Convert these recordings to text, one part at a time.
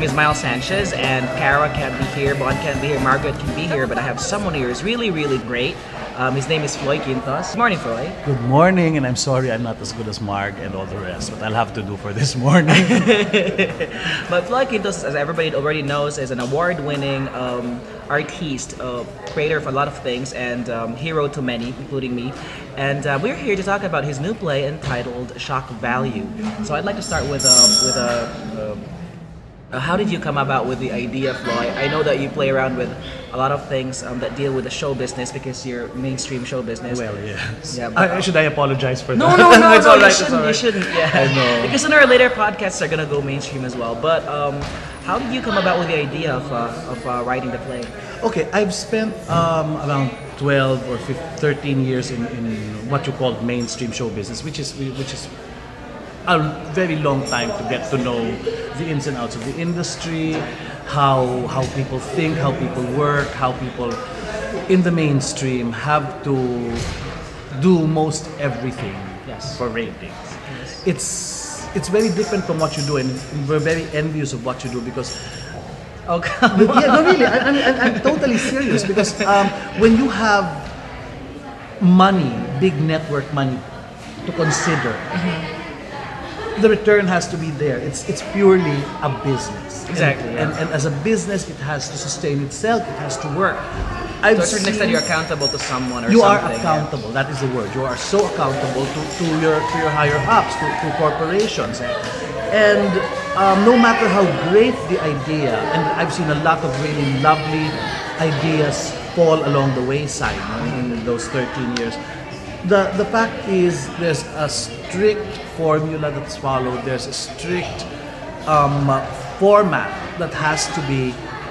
name is Miles Sanchez, and Cara can't be here, Bon can't be here, Margaret can be here, but I have someone here who's really, really great. His name is Floy Quintos. Good morning, Floy. Good morning, and I'm sorry I'm not as good as Marg and all the rest, but I'll have to do for this morning. But Floy Quintos, as everybody already knows, is an award-winning artiste, creator of a lot of things, and hero to many, including me. And we're here to talk about his new play entitled Shock Value. So I'd like to start with how did you come about with the idea, Floy? I know that you play around with a lot of things that deal with the show business because you're mainstream show business. Well, yes. Yeah, but, Should I apologize for no, that? no, no, It's no, all you right, shouldn't. it's all You right. shouldn't. Yeah, I know. Because sooner or later, podcasts are gonna go mainstream as well. But how did you come about with the idea of writing the play? Okay, I've spent around 12 or 13 years in what you call mainstream show business, which is a very long time to get to know the ins and outs of the industry, how people think, how people work, how people in the mainstream have to do most everything Yes. for ratings. It's very different from what you do, and we're very envious of what you do because. Oh, come on. Yeah, no, really, I'm totally serious because when you have money, big network money to consider, the return has to be there. It's purely a business. Exactly, yeah. And as a business, it has to sustain itself. It has to work. To a certain extent, you're accountable to someone or you are something. accountable. That is the word. You are so accountable to your higher ups, to corporations, and no matter how great the idea, and I've seen a lot of really lovely ideas fall along the wayside, in those 13 years. The fact is, there's a strict formula that's followed. There's a strict format that has to be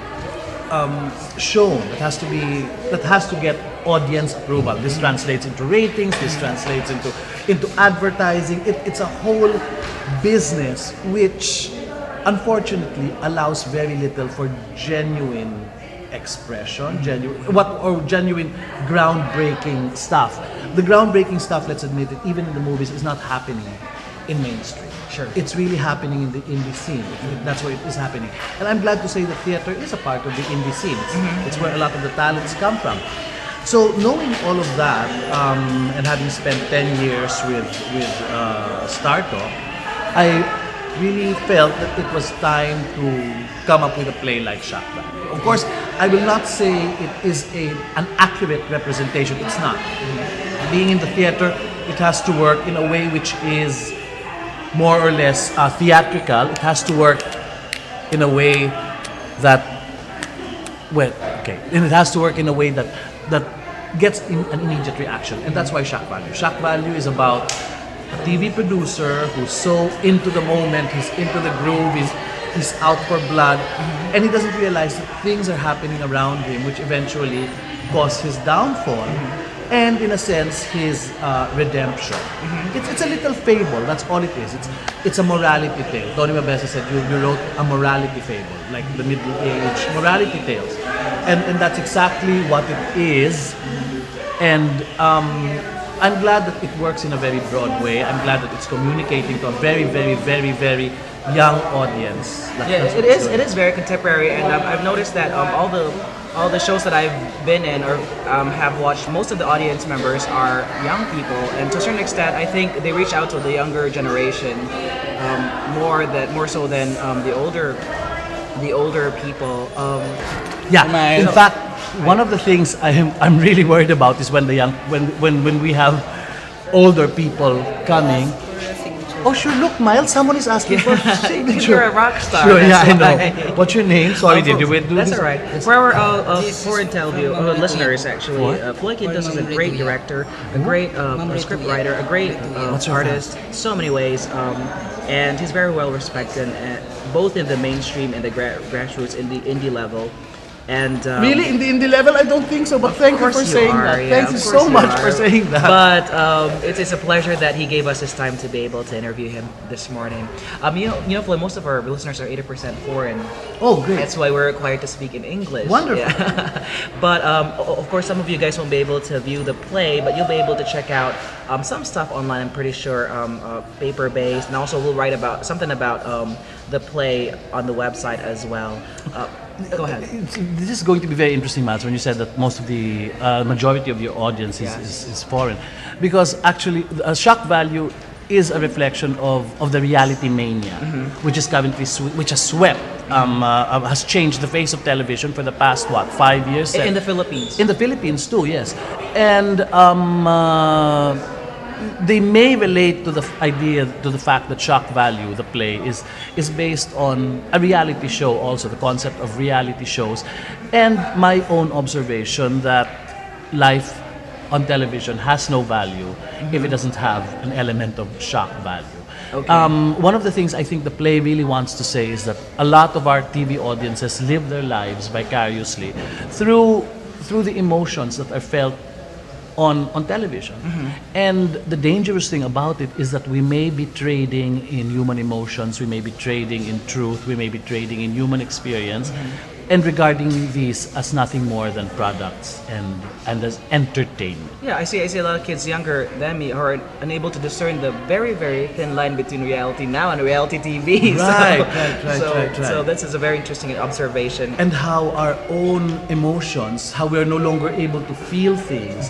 shown. That has to get audience approval. This translates into ratings. This translates into advertising. It's a whole business which, unfortunately, allows very little for genuine expression, genuine groundbreaking stuff. The groundbreaking stuff, let's admit it, even in the movies, is not happening in mainstream. Sure. It's really happening in the indie scene. That's where it is happening. And I'm glad to say that theater is a part of the indie scene. It's where a lot of the talents come from. So knowing all of that, and having spent 10 years with Startalk, I really felt that it was time to come up with a play like Shock Value. Of course, I will not say it is an accurate representation. It's not. Being in the theater, it has to work in a way which is more or less theatrical. It has to work in a way that, and it has to work in a way that gets an immediate reaction, and that's why Shock Value. Shock Value is about a TV producer who's so into the moment, he's into the groove, he's out for blood, and he doesn't realize that things are happening around him which eventually cause his downfall, and in a sense his redemption. It's a little fable. That's all it is. It's a morality tale. Tony Mabesa said you wrote a morality fable, like the Middle Age morality tales, and that's exactly what it is. And I'm glad that it works in a very broad way. I'm glad that it's communicating to a very, very, very, very young audience. Yeah, it is very contemporary, and I've noticed that all the shows that I've been in or have watched, most of the audience members are young people, and to a certain extent, I think they reach out to the younger generation more so than the older people. Yeah. In fact, one of the things I'm really worried about is when we have older people coming. Oh sure, look, Miles, someone is asking for signature. You're a rock star. Sure, yeah, I that's know. why. What's your name? Sorry, did you do That's this? all right. For our foreign television listeners, actually, Floy Quintos is a great director, a great script writer, a great artist, so many ways, and he's very well respected, both in the mainstream and the grassroots, in the indie level. And Really, in the indie level, I don't think so. But thank you for saying that. Thank you so much for saying that. But it's a pleasure that he gave us his time to be able to interview him this morning. Floy, most of our listeners are 80% foreign. Oh, great. That's why we're required to speak in English. Wonderful. Yeah. But of course, some of you guys won't be able to view the play, but you'll be able to check out some stuff online. I'm pretty sure paper-based, and also we'll write about something about the play on the website as well. Go ahead. This is going to be very interesting, Matt, when you said that most of the majority of your audience is foreign. Because actually, shock value is a reflection of the reality mania, which is currently which has swept, has changed the face of television for the past 5 years? In the Philippines. In the Philippines too, yes. And they may relate to the idea, to the fact that shock value, the play, is based on a reality show also, the concept of reality shows, and my own observation that life on television has no value if it doesn't have an element of shock value. Okay. One of the things I think the play really wants to say is that a lot of our TV audiences live their lives vicariously through the emotions that are felt on television. And the dangerous thing about it is that we may be trading in human emotions, we may be trading in truth, we may be trading in human experience, and regarding these as nothing more than products and as entertainment. Yeah, I see a lot of kids younger than me who are unable to discern the very, very thin line between reality now and reality TV. Right. So this is a very interesting observation. And how our own emotions, how we're no longer able to feel things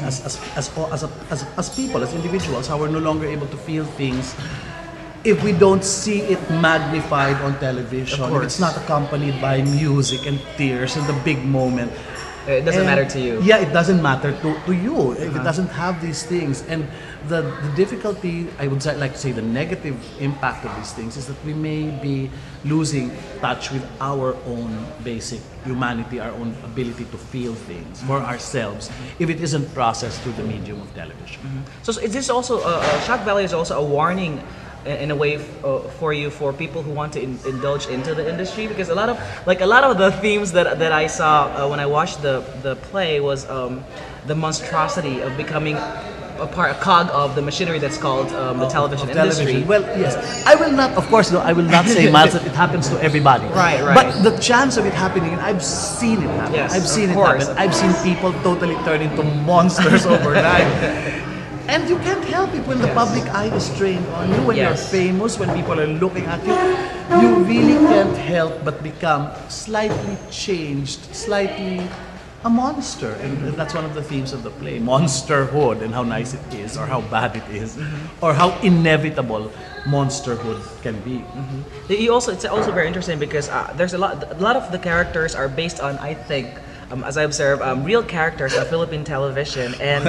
as people, as individuals, how we're no longer able to feel things if we don't see it magnified on television, if it's not accompanied by music and tears and the big moment. It doesn't matter to you. Yeah, it doesn't matter to you if it doesn't have these things. And the difficulty, I would like to say, the negative impact of these things is that we may be losing touch with our own basic humanity, our own ability to feel things for ourselves if it isn't processed through the medium of television. So is this also shock value is also a warning in a way for you, for people who want to indulge into the industry? Because a lot of the themes that I saw when I watched the play was the monstrosity of becoming a cog of the machinery that's called the television industry. Well, yes, I will not, of course, I will not say, Miles, that it happens to everybody. Right. But the chance of it happening, and I've seen it happen. Yes, I've seen of it course, happen. I've seen people totally turn into monsters overnight. And you can't help it when the public eye is trained on you, when you're famous, when people are looking at you. You really can't help but become slightly changed, slightly a monster. And that's one of the themes of the play, monsterhood, and how nice it is, or how bad it is, or how inevitable monsterhood can be. It's also very interesting because there's a lot of the characters are based on, I think, as I observe, real characters on Philippine television, and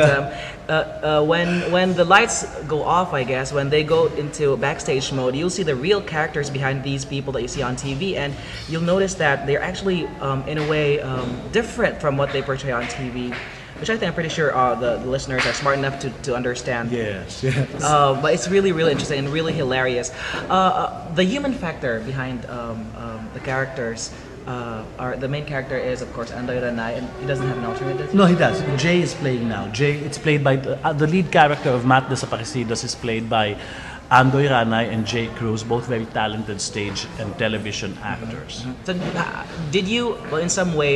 when the lights go off, I guess, when they go into backstage mode, you'll see the real characters behind these people that you see on TV, and you'll notice that they're actually, in a way, different from what they portray on TV, which I think I'm pretty sure the listeners are smart enough to understand. Yes. But it's really, really interesting and really hilarious. The human factor behind the characters. The main character is, of course, Andoy Ranay, and he doesn't have an alternative. No, he does. Jay is playing now. It's played by the lead character of Matt Desaparecidos is played by Andoy Ranay and Jay Cruz, both very talented stage and television actors. So, did you, in some way,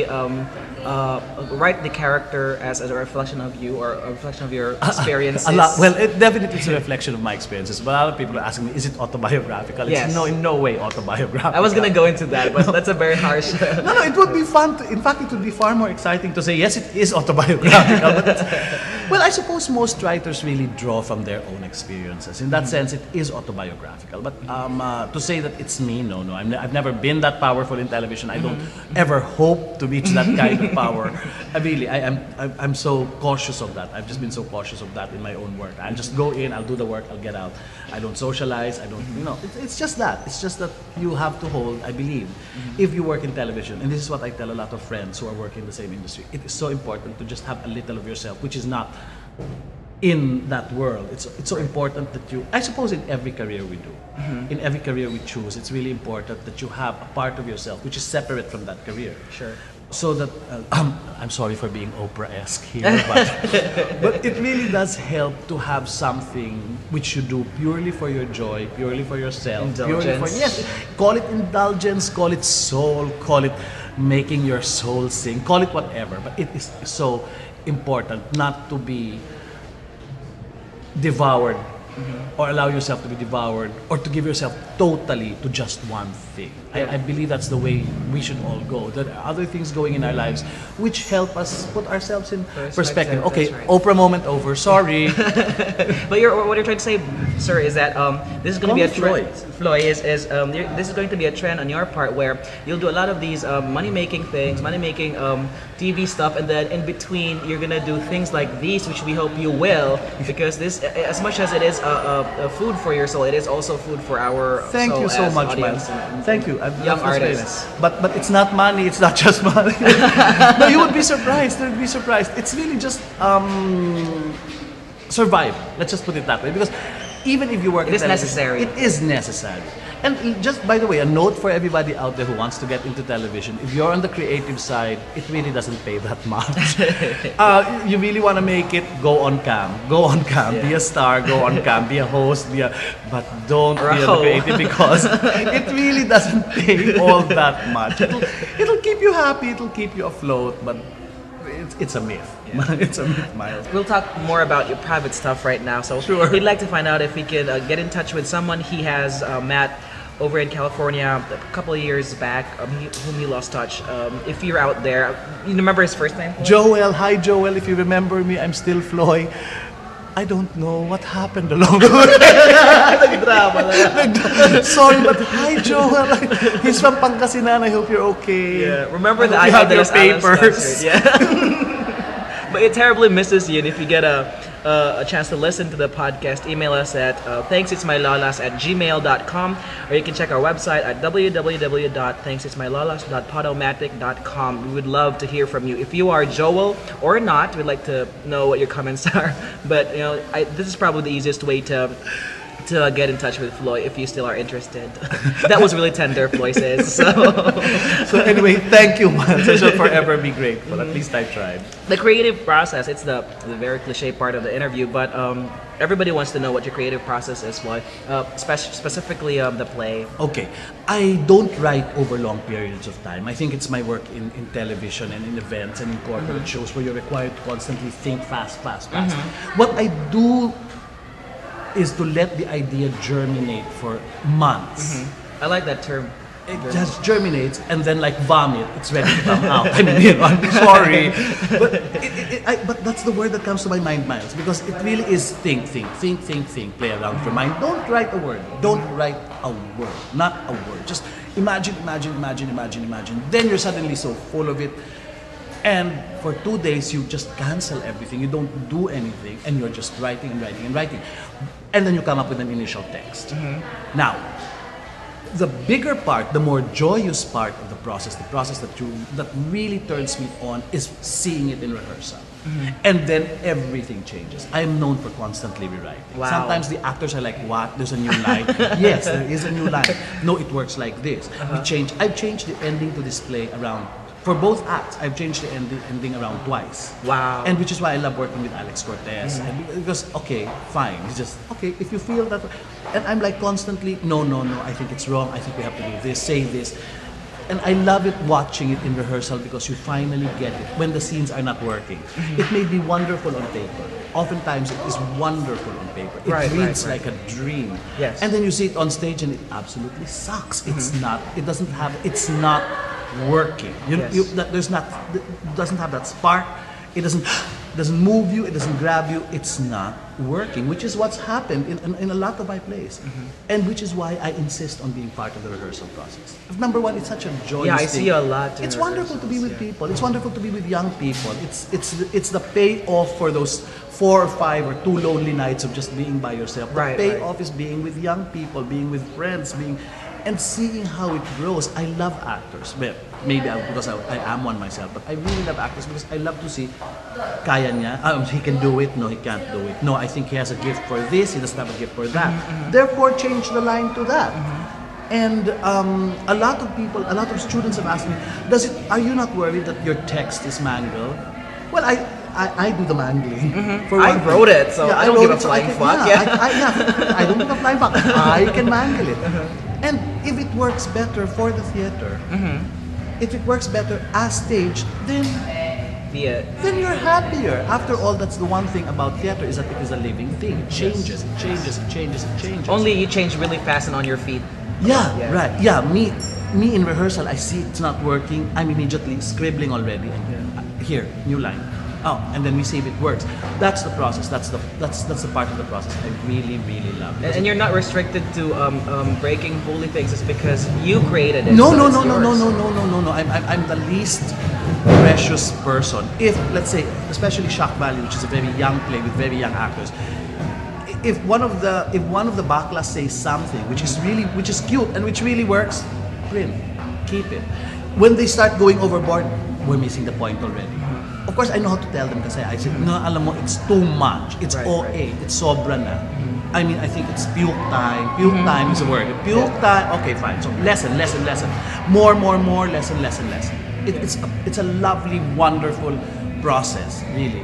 write the character as a reflection of you or a reflection of your experiences? A lot. Well, it definitely is a reflection of my experiences. But a lot of people are asking me, is it autobiographical? Yes. It's in no way autobiographical. I was going to go into that, but that's a very harsh... No, it would be fun. In fact, it would be far more exciting to say, yes, it is autobiographical. Well, I suppose most writers really draw from their own experiences. In that sense, it is autobiographical. But to say that it's me, no. I've never been that powerful in television. I don't ever hope to reach that kind of power. I'm so cautious of that. I've just been so cautious of that in my own work. I'll just go in, I'll do the work, I'll get out. I don't socialize. I don't, it's just that. It's just that you have to hold, I believe, if you work in television, and this is what I tell a lot of friends who are working in the same industry, it is so important to just have a little of yourself, which is not in that world. It's so important that you, I suppose in every career we do, in every career we choose, it's really important that you have a part of yourself which is separate from that career. Sure. So that, I'm sorry for being Oprah-esque here, but it really does help to have something which you do purely for your joy, purely for yourself. Indulgence. Yes, call it indulgence, call it soul, call it making your soul sing, call it whatever, but it is so important not to be devoured or allow yourself to be devoured, or to give yourself totally to just one thing. I believe that's the way we should all go. There are other things going in our lives which help us put ourselves in perspective. Okay, that's right. Oprah moment over. Sorry. But what you're trying to say, sir, is that this is going to be a trend. Floyd this is going to be a trend on your part where you'll do a lot of these money-making things, money-making TV stuff, and then in between you're gonna do things like these, which we hope you will, because this, as much as it is a food for your soul, it is also food for our Thank soul you so as much, audience. man. Thank you. Young That's very artists. nice. But it's not money. It's not just money. No, you would be surprised. You'd be surprised. It's really just survive. Let's just put it that way. Because even if you work, It is in television, necessary. It is necessary. And just by the way, a note for everybody out there who wants to get into television: if you're on the creative side, it really doesn't pay that much. You really want to make it, go on cam. Go on cam. Be a star. Go on cam. Be a host. But don't be on the creative, because it really doesn't pay all that much. It'll keep you happy. It'll keep you afloat. But it's a myth. It's a myth, Miles. We'll talk more about your private stuff right now. So Sure. we'd like to find out if we can get in touch with someone he has met over in California a couple of years back, whom he lost touch. If you're out there, you remember his first name? Joel, hi Joel, if you remember me, I'm still Floy. I don't know what happened along the way. Sorry, but hi Joel. He's from Pangasinan. I hope you're okay. Yeah, remember that I I hope had you have your those Alan's papers. concert. Yeah. But it terribly misses you, and if you get a chance to listen to the podcast, email us at thanksitsmylolas@gmail.com, or you can check our website at www.thanksitsmylolas.podomatic.com. We would love to hear from you. If you are Joel or not, we'd like to know what your comments are. But this is probably the easiest way to get in touch with Floyd if you still are interested. That was really tender, Floyd says. So anyway, thank you, man. I shall forever be grateful. At least I tried. The creative process, it's the very cliche part of the interview, but everybody wants to know what your creative process is, Floyd. Specifically the play. Okay, I don't write over long periods of time. I think it's my work in television and in events and in corporate shows where you're required to constantly think fast. What I do is to let the idea germinate for months. I like that term. It just germinates, and then like vomit, it's ready to come out. I mean, I'm sorry, but that's the word that comes to my mind, Miles, because it really is think, play around with your mind. Don't write a word. Don't write a word. Not a word. Just imagine. Then you're suddenly so full of it, and for 2 days you just cancel everything. You don't do anything, and you're just writing, and then you come up with an initial text. Now, the bigger part, the more joyous part of the process that really turns me on, is seeing it in rehearsal. And then everything changes. I am known for constantly rewriting. Wow. Sometimes the actors are like, what? There's a new line. Yes, there is a new line. No, it works like this. I've changed the ending to this play around. For both acts, I've changed the ending around twice. Wow. And which is why I love working with Alex Cortez. And because, okay, fine. It's just, okay, if you feel that. And I'm like constantly, no, I think it's wrong. I think we have to do this, say this. And I love it watching it in rehearsal, because you finally get it when the scenes are not working. It may be wonderful on paper. Oftentimes it is wonderful on paper. It reads like a dream. Yes. And then you see it on stage and it absolutely sucks. It's not working. Doesn't have that spark. It doesn't move you. It doesn't grab you. It's not working, which is what's happened in a lot of my plays, and which is why I insist on being part of the rehearsal process. Number one, it's such a joyous Yeah, I thing. see you a lot in It's wonderful to be with rehearsals, people. It's wonderful to be with young people. It's the payoff for those 4 or 5 or 2 lonely nights of just being by yourself. The payoff is being with young people, being with friends, and seeing how it grows. I love actors. Well, maybe because I am one myself, but I really love actors because I love to see, kaya niya, he can do it, no, he can't do it. No, I think he has a gift for this, he doesn't have a gift for that. Therefore, change the line to that. And a lot of students have asked me, are you not worried that your text is mangled? Well, I do the mangling. I wrote it, so I don't give a flying fuck. I don't give a flying fuck. I can mangle it. And if it works better for the theater, if it works better as staged, then be it. then you're happier. After all, that's the one thing about theater is that it is a living thing. It changes, it changes, it changes, it changes. Only you change really fast and on your feet. Yeah, Yeah. right. Yeah, me in rehearsal, I see it's not working. I'm immediately scribbling already. And here, new line. Oh, and then we see if it works. That's the process. That's the part of the process I really, really love. And you're not restricted to breaking holy things. It's because you created it. No, so no, it's no, no, no, yours. no, no, no, no, no. I'm the least precious person. If, let's say, especially Shock Value, which is a very young play with very young actors, if one of the baklas says something which is cute and which really works, print, keep it. When they start going overboard, we're missing the point already. Of course, I know how to tell them kasi I said, no, alam mo, it's too much. It's Right, OA. right. It's sobra na. I mean, I think it's puke time. Puke time is a word. Puke time. Okay, fine. So lesson. More, lesson. It's a lovely, wonderful process, really.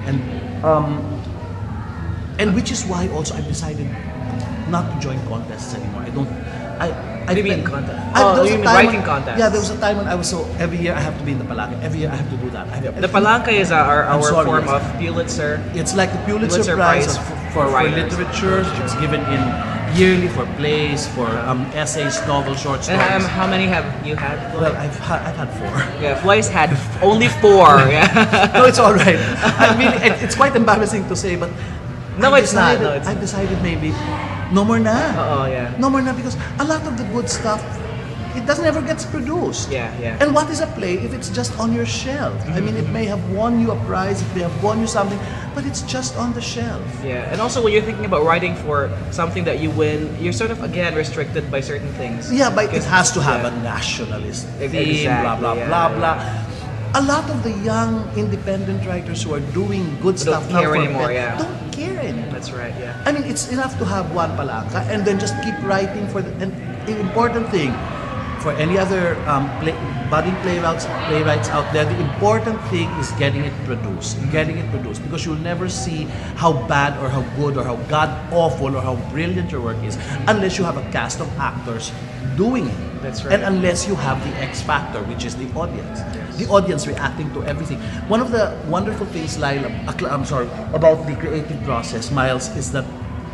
And which is why also I've decided not to join contests anymore. What do you mean contest? There was you a mean time writing when- contest? Yeah, there was a time when I was so every year I have to be in the Palanca. Every year I have to do that. The Palanca is our sorry, form yes. of Pulitzer. It's like the Pulitzer Pulitzer Prize Prize for for writers. literature. It's given in yearly for plays, for essays, novels, short stories. And how many have you had? Well, I've had 4. Yeah, Floyd's had only 4. Yeah. No, it's all right. I mean, it's quite embarrassing to say, but No, I've it's not. decided- No, it's I've decided maybe no more na. Oh yeah. No more na because a lot of the good stuff, it doesn't ever gets produced. Yeah, yeah. And what is a play if it's just on your shelf? I mean, it may have won you a prize, it may have won you something, but it's just on the shelf. Yeah, and also when you're thinking about writing for something that you win, you're sort of again restricted by certain things. Yeah, but it Because- has to have yeah. a nationalist theme, Exactly, blah, blah, yeah, blah, yeah. blah. A lot of the young independent writers who are doing good Don't stuff now care for anymore, pen yeah. don't care anymore. That's right. Yeah. I mean, it's enough to have one palanca and then just keep writing for and the important thing for any other budding playwrights out there, the important thing is getting it produced. Because you'll never see how bad or how good or how god awful or how brilliant your work is unless you have a cast of actors doing it. That's right. And unless you have the X factor, which is the audience. Yes. The audience reacting to everything. One of the wonderful things, Laila, about the creative process, Miles, is that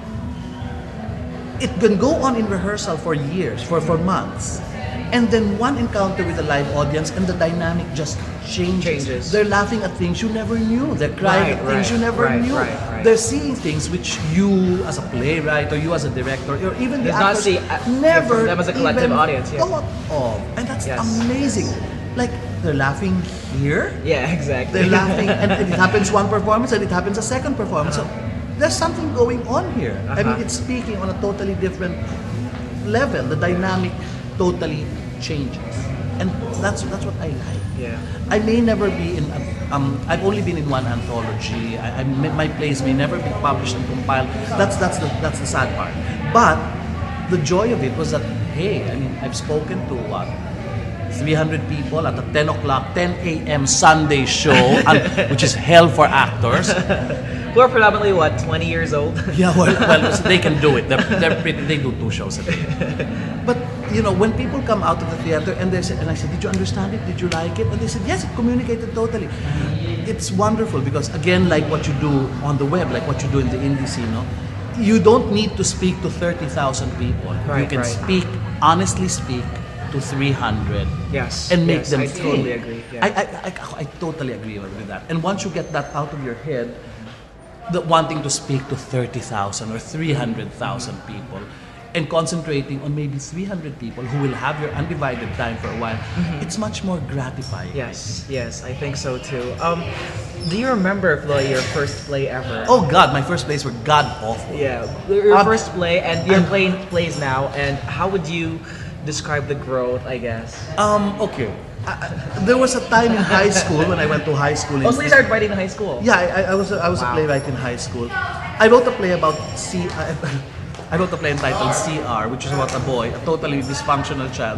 it can go on in rehearsal for years, for months. And then one encounter with a live audience and the dynamic just changes. They're laughing at things you never knew. They're crying at things you never knew. Right. They're seeing things which you as a playwright or you as a director or even the Did not actors see, never from them as a collective even audience, yeah. thought of. And that's Yes. amazing. Like they're laughing here. Yeah, exactly. They're laughing, and it happens one performance, and it happens a second performance. So there's something going on here. I mean, it's speaking on a totally different level. The dynamic totally changes, and that's what I like. Yeah. I may never be in. I've only been in one anthology. My plays may never be published and compiled. That's the sad part. But the joy of it was that hey, I mean, I've spoken to what. 300 people at a 10 a.m. Sunday show, which is hell for actors. Who are predominantly what, 20 years old? Yeah, well, so they can do it. They do 2 shows a day. But you know, when people come out of the theater and they say, and I said, "Did you understand it? Did you like it?" And they said, "Yes, it communicated totally." It's wonderful because again, like what you do on the web, like what you do in the indie scene, no? You don't need to speak to 30,000 people. You Right, can right. honestly speak to 300. Yes. And make yes, them I think. totally agree. Yeah. I totally agree with that. And once you get that out of your head, the wanting to speak to 30,000 or 300,000 people and concentrating on maybe 300 people who will have your undivided time for a while, it's much more gratifying. Yes, I think so too. Do you remember, Flo, your first play ever? Oh God, my first plays were god awful. Yeah, your Um, first play, and you're playing plays now, and how would you describe the growth, I guess? Okay. There was a time in high school when I went to high school. Also, you started writing in high school. Yeah, I was a Wow. playwright in high school. I wrote a play about I wrote a play entitled CR, which is about a boy, a totally dysfunctional child,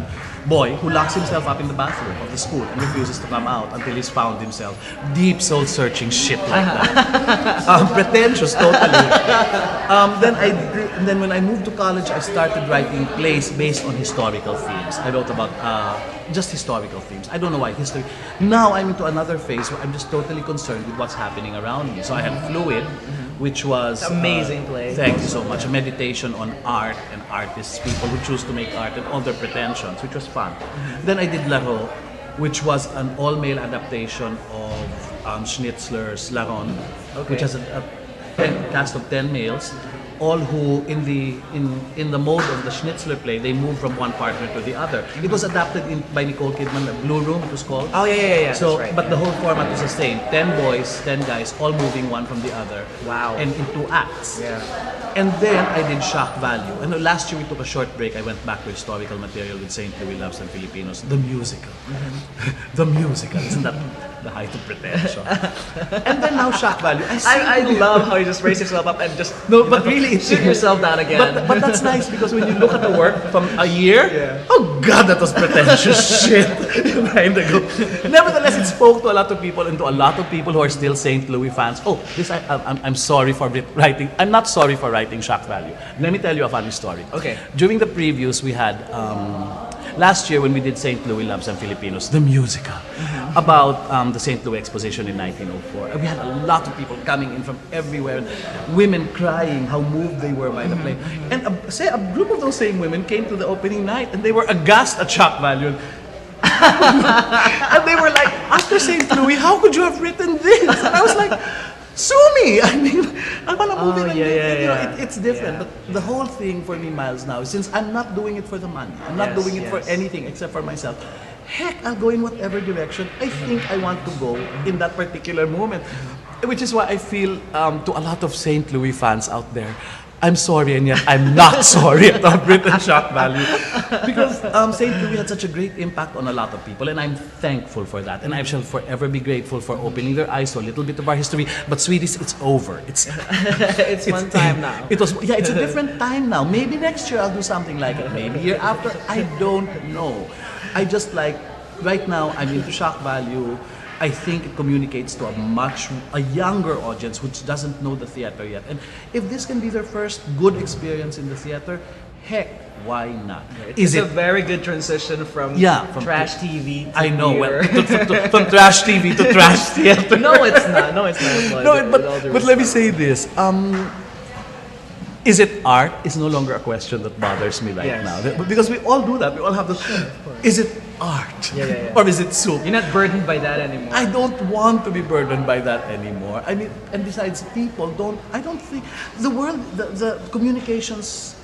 boy who locks himself up in the bathroom of the school and refuses to come out until he's found himself. Deep soul-searching shit like that. Pretentious, totally. Then when I moved to college, I started writing plays based on historical themes. I wrote about just historical themes. I don't know why, history. Now I'm into another phase where I'm just totally concerned with what's happening around me. So I had Fluid, which was... Amazing play. Thank you so much. A meditation on art and artists, people who choose to make art and all their pretensions, which was fun. Then I did Laro, which was an all-male adaptation of Schnitzler's Laron, which has a cast of 10 males, all who in the mode of the Schnitzler play, they move from one partner to the other. It was adapted by Nicole Kidman, the Blue Room it was called. Oh yeah. So, that's right, but the whole format was the same: 10 boys, 10 guys, all moving one from the other. Wow. And in 2 acts. Yeah. And then I did Shock Value. And last year we took a short break. I went back to historical material with St. Louis Loves and Filipinos, the musical. The musical. Isn't that the height of pretension? And then now Shock Value. I love how you just raise yourself up and just No, but really, shoot yourself down again. But that's nice because when you look at the work from a year, oh God, that was pretentious shit. Kind of go. Nevertheless, it spoke to a lot of people and to a lot of people who are still St. Louis fans. Oh, I'm sorry for writing. I'm not sorry for writing Shock Value. Let me tell you a funny story. Okay. During the previews, we had last year when we did St. Louis Loves and Filipinos, the musical, about the St. Louis Exposition in 1904. We had a lot of people coming in from everywhere, women crying how moved they were by the play. And a group of those same women came to the opening night and they were aghast at Shock Value. And they were like, after St. Louis, how could you have written this? And I was like, sue me! I mean, I want to move it. It's different. Yeah. But the whole thing for me, Miles, now, since I'm not doing it for the money, I'm not doing it for anything except for myself. Heck, I'll go in whatever direction I think I want to go in that particular moment. Which is why I feel to a lot of St. Louis fans out there, I'm sorry and yet I'm not sorry about Britain Shock Value. Because St. Louis had such a great impact on a lot of people and I'm thankful for that. And I shall forever be grateful for opening their eyes to a little bit of our history. But sweeties, it's over. It's one time now. It's a different time now.Maybe next year I'll do something like it. Maybe year after. I don't know. I just like, right now I'm into Shock Value. I think it communicates to a younger audience which doesn't know the theater yet. And if this can be their first good experience in the theater, heck, why not? It's a very good transition from trash TV to I know, theater. from trash TV to trash theater. No, it's not. No, it's not. But let me say this. Is it art? Is no longer a question that bothers me right now. Because we all do that. We all have this. Is it art? Or is it soup? You're not burdened by that anymore. I don't want to be burdened by that anymore. I mean, and besides, people don't. I don't think the world, the communications,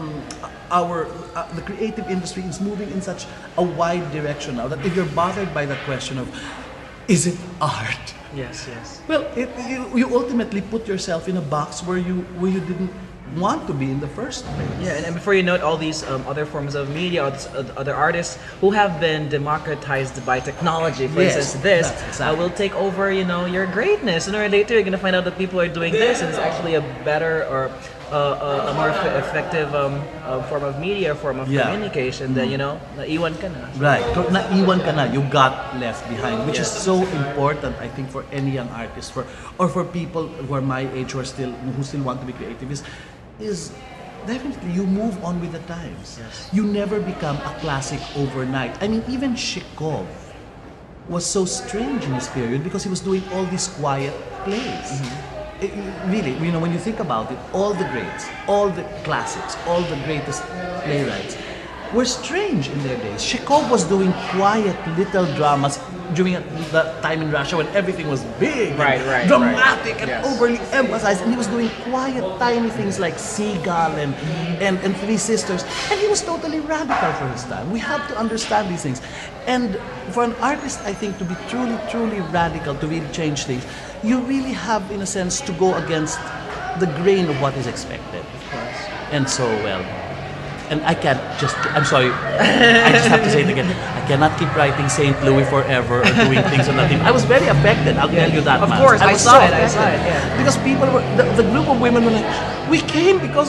the creative industry is moving in such a wide direction now that if you're bothered by that question of, is it art? Yes. Well, you ultimately put yourself in a box where you didn't want to be in the first place. Yeah, and before you know it, all these other forms of media, other artists who have been democratized by technology, for instance, this will take over, your greatness. Sooner or later, you're gonna find out that people are doing this, and it's actually a better or a more effective form of media, form of communication. Then naiwan ka na. Right, naiwan ka na. You got left behind, which is so important, I think, for any young artist, or for people who are my age who still want to be creative. Is definitely you move on with the times. Yes. You never become a classic overnight. I mean, even Chekhov was so strange in his period because he was doing all these quiet plays. Really, when you think about it, all the greats, all the classics, all the greatest playwrights were strange in their days. Chekhov was doing quiet little dramas during the time in Russia when everything was big, and dramatic, and overly emphasized, and he was doing quiet, tiny things like Seagull and Three Sisters, and he was totally radical for his time. We have to understand these things. And for an artist, I think, to be truly, truly radical, to really change things, you really have, in a sense, to go against the grain of what is expected. Of course. And so, and I can't I'm sorry, I just have to say it again. I cannot keep writing St. Louis forever or doing things on that team. I was very affected, I'll tell you that. Of course, I saw it, Because people were, the group of women were like, we came because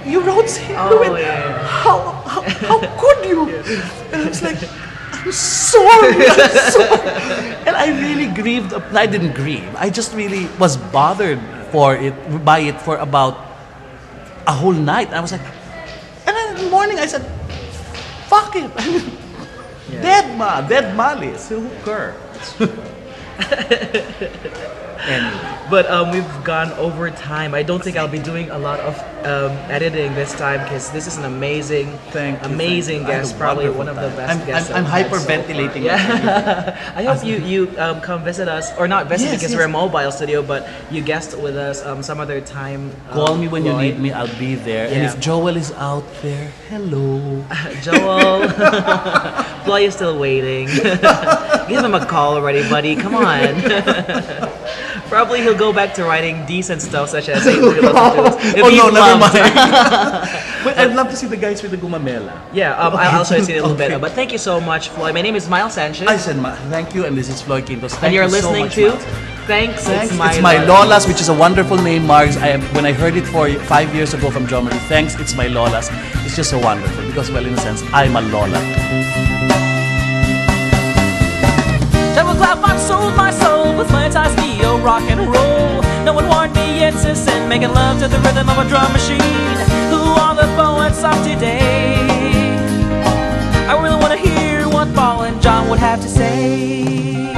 you wrote Saint Oh, Louis. yeah. How could you? And I was like, I'm sorry, I'm sorry. And I really grieved. I didn't grieve. I just really was bothered by it for about a whole night. I was like, and then in the morning I said, fuck it. I mean, dead malice. Who cares? Anyway. But we've gone over time. I don't think I'll be doing a lot of editing this time because this is an amazing Thank you. I had guest. a Probably wonderful one of the time. best guests. I'm that we've had so hyperventilating. far. Yeah. I hope you come visit us, or not visit Yes, because yes. we're a mobile studio, but you guest with us some other time. Call me when you Floyd. need me. I'll be there. And Yeah. if Joel is out there, hello. Joel, Floyd is still waiting. Give him a call already, buddy. Come on. Probably he'll go back to writing decent stuff such as St. Louis Lost If Oh he's no, never loved. mind. Wait, I'd love to see the guys with the gumamela. Yeah, I'll show you in a little Okay. bit. But thank you so much, Floyd. My name is Miles Sanchez. I said, thank you, and this is Floyd Quintos. Thank and you're you so listening much, to Miles. Thanks, Thanks. It's My Lolas, which is a wonderful name, Margs. When I heard it 5 years ago from John Marie, thanks, it's my Lolas. It's just so wonderful because, well, in a sense, I'm a Lola. Devil clap, I've sold my soul with my ties neo rock and roll. No one warned me it's a sin, making love to the rhythm of a drum machine. Who are the poets of today? I really want to hear what Paul and John would have to say.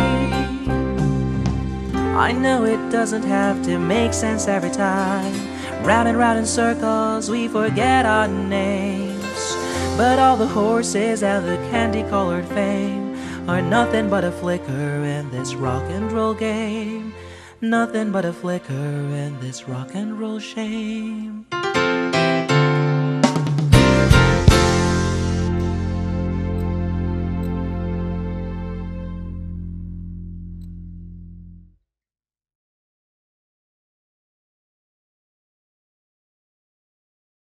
I know it doesn't have to make sense every time. Round and round in circles, we forget our names. But all the horses and the candy-colored fame are nothing but a flicker in this rock and roll game. Nothing but a flicker in this rock and roll shame.